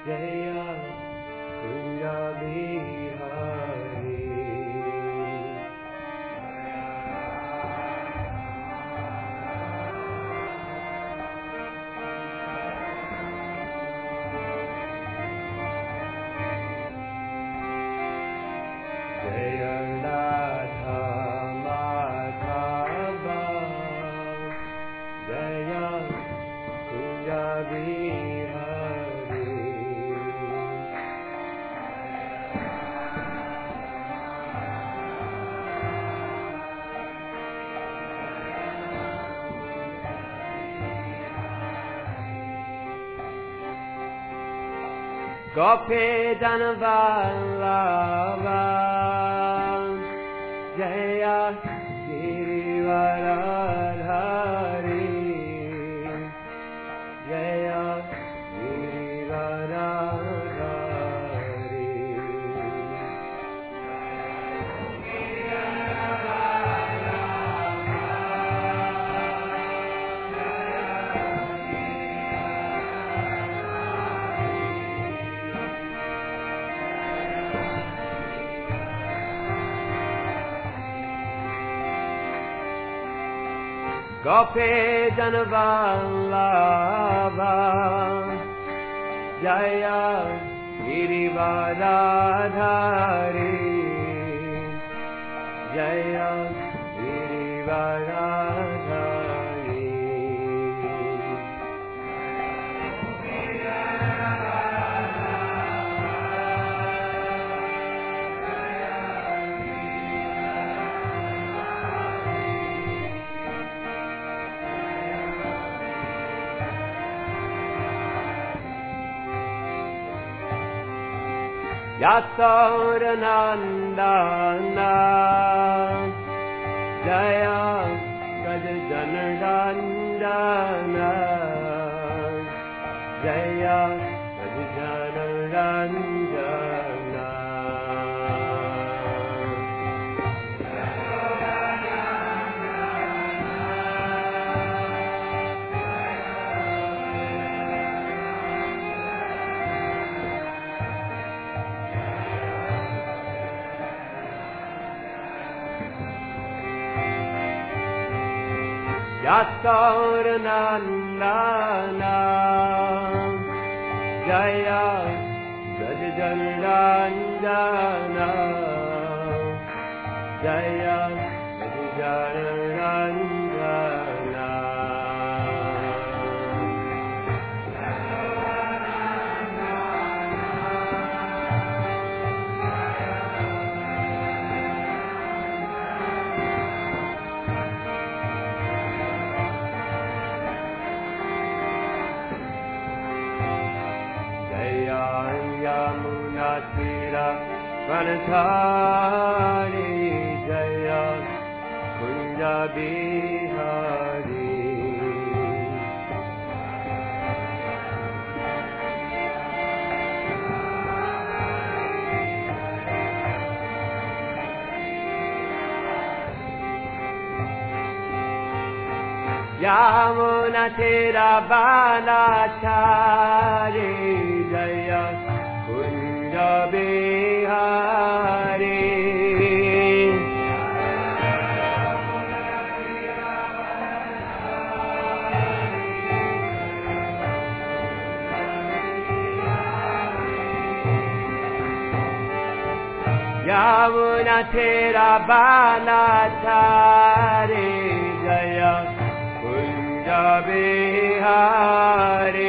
जय कुंजा बिहारी जय राधा माधव जय कुंजा बिहारी गोपी जन वल्लभा जय गिरिवरधारी जय गिरिवरधारी गोपी जन वल्लभा जय गिरिवरधारी जय गिरिवरधारी यशोरनंदन जय गजजनरंजन जय गजजनरंजन यशोरनंदन जय गजजनरंजन जय गजजनरंजन यमुना तीरा वनधारी जय कुंजा बिहारी यमुना तीरा वनधारी जय कुंजा बिहारी यमुना तीरा वनधारी जय कुंजा Bihari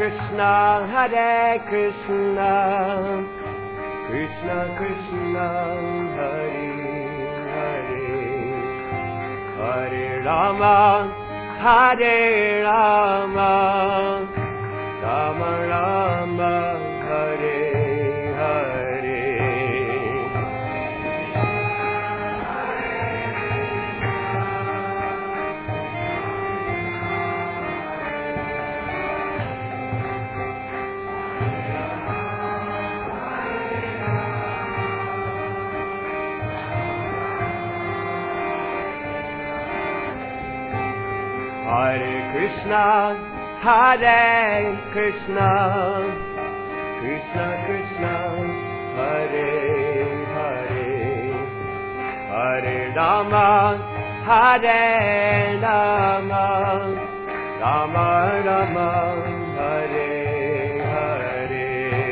Krishna, Hare Krishna, Krishna Krishna, Hare Hare, Hare Rama, Hare Rama, Rama Rama, Hare Hare. Hare Krishna, Hare Krishna, Krishna Krishna, Hare Hare, Hare Rama, Hare Rama, Rama Rama, Hare Hare.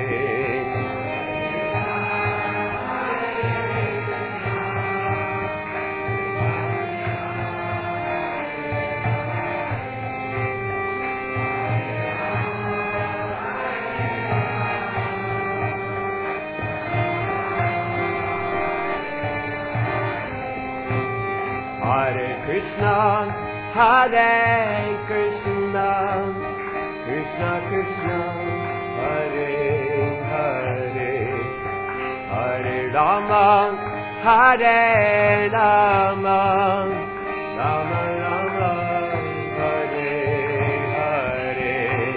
Hare Krishna, Hare Krishna, Krishna Krishna, Hare Hare, Hare Rama, Hare Rama, Rama Rama, Hare Hare.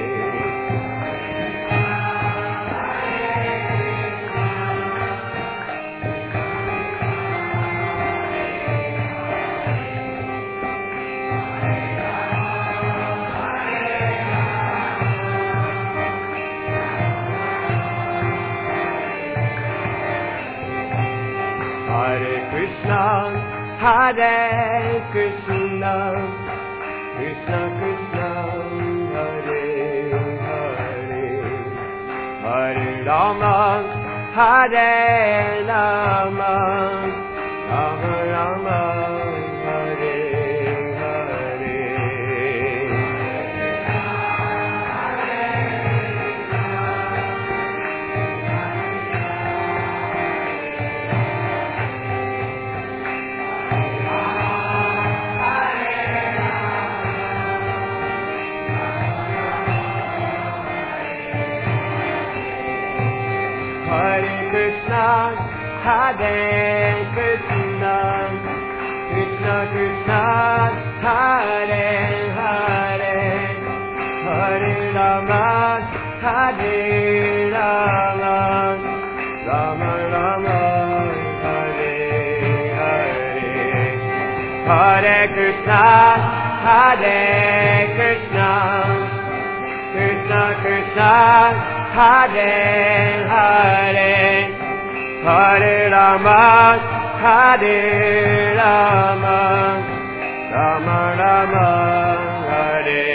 Hare Krishna, Hare Krishna, Krishna Krishna, Hare Hare, Hare Rama, Hare Rama, Rama Rama, Hare Hare. Hare Krishna, Hare Krishna, Krishna Krishna, Hare Hare, Hare Rama, Hare Rama, Rama Rama, Hare Hare. Hare Krishna, Hare Krishna, Krishna Krishna, Hare Hare, Hare Rama, Hare Rama, Rama Rama, Hare.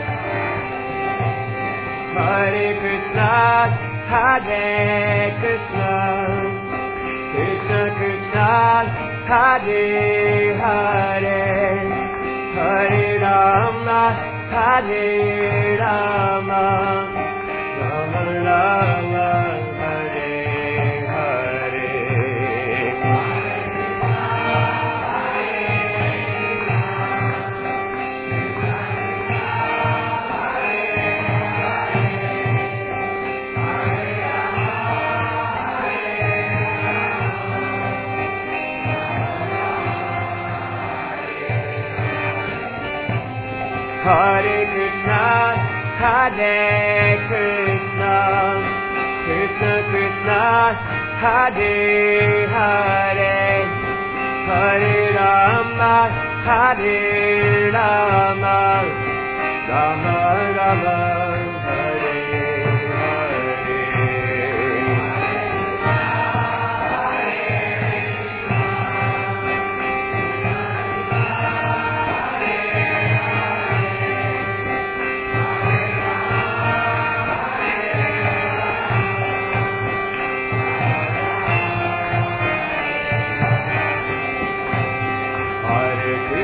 Hare Krishna, Hare Krishna, Krishna Krishna, Hare Hare, Hare Rama, Hare Rama, Rama Rama, Hare Hare. Hare Krishna, Hare Krishna, Krishna Krishna, Hare Hare, Hare Rama, Hare Rama, Rama Rama, Hare Hare.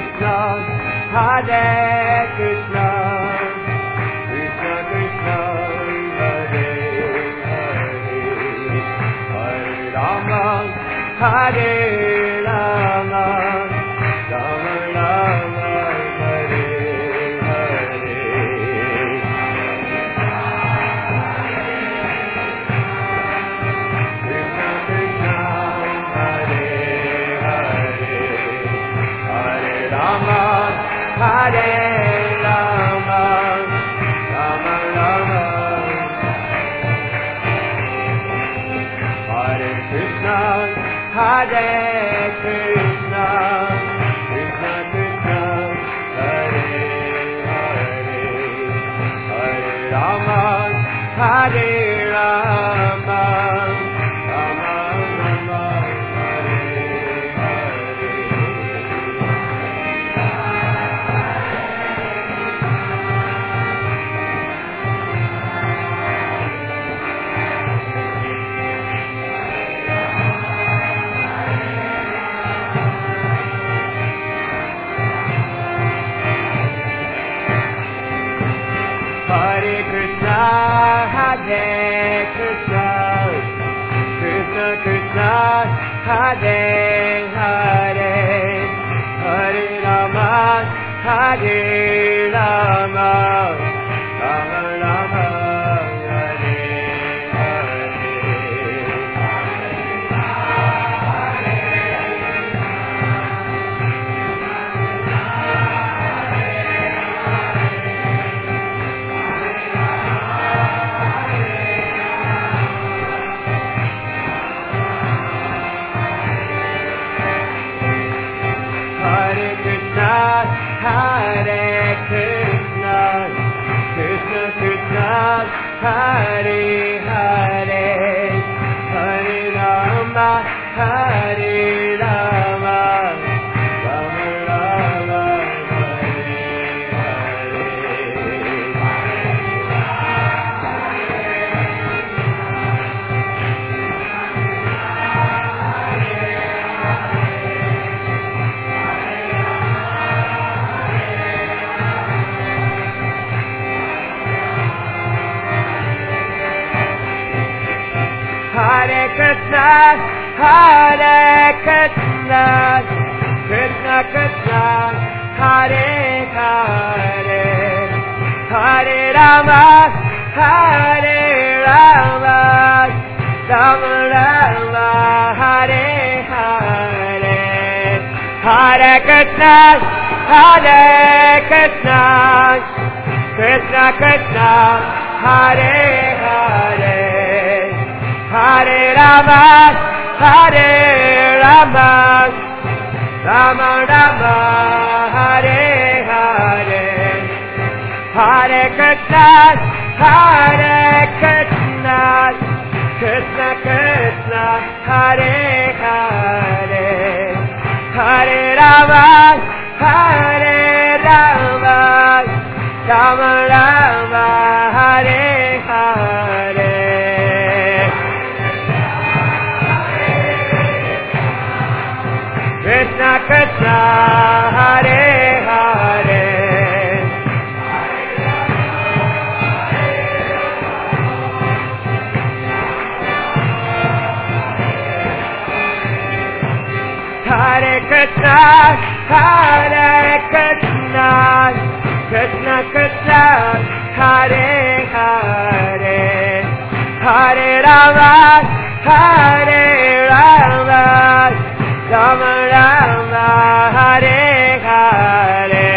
Hare Krishna, Krishna Krishna, Hare Rama, Rama Rama, Hare Hare. Krishna Krishna, Hare Hare, Hare Rama, Hare Rama, Rama Rama. Hare Krishna, Hare Krishna, Krishna Krishna, Hare Hare, Hare Rama, Hare Rama, Rama Rama, Hare Hare. Hare Krishna, Hare Krishna, Krishna Krishna, Hare Hare, Hare Rama, Hare Rama, Rama Rama, Hare Hare. Hare Krishna, Hare Krishna, Krishna Krishna, Hare Hare, Hare Rama, Hare Rama, Rama Rama, Hare Hare. Hare Krishna, Hare Krishna, Krishna Krishna, Hare Hare, Hare Rama, Hare Rama, Rama Rama, Hare Hare, Hare Krishna, Hare Krishna, Krishna Krishna, Hare Hare, Hare Rama, Hare Rama, Rama Rama, Hare Hare, Hare Krishna, Hare Krishna, Krishna Krishna, Hare Hare, Hare Rama, Hare Rama, Rama Rama, Hare Hare. Krishna Krishna, Hare Hare, Hare Krishna, Hare Krishna, Krishna Krishna, Hare Hare, Hare Rama, Hare Rama, Rama Rama, Hare Hare.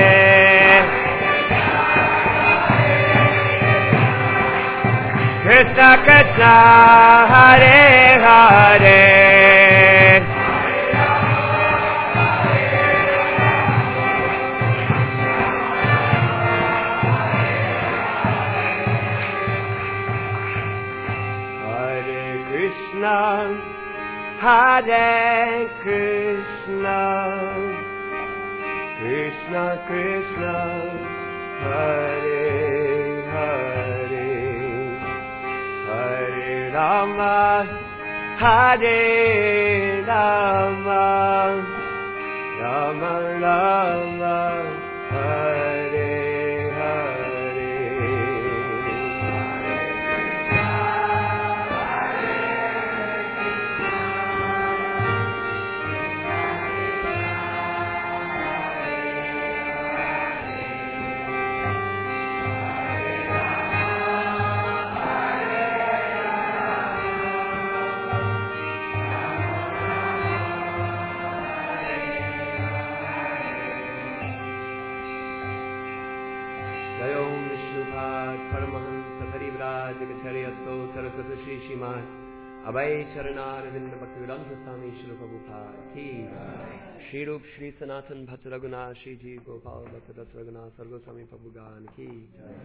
Krishna Krishna, Hare Hare. Hare Krishna, Krishna Krishna, Hare Hare, Hare Rama, Hare Rama, Rama Rama, Hare Hare. जय ओम विष्णुपाद परमहंस परिव्राज गच्छरेयस्तो सरस्वती श्री श्रीमान अभय चरणारविंद भक्तिवेदांत स्वामी श्री प्रभुपाद की श्री रूप श्री सनातन भक्त रघुनाथ श्री जी गोपाल भक्त रस रघुनाथ सर्गोस्वामी प्रभुगान की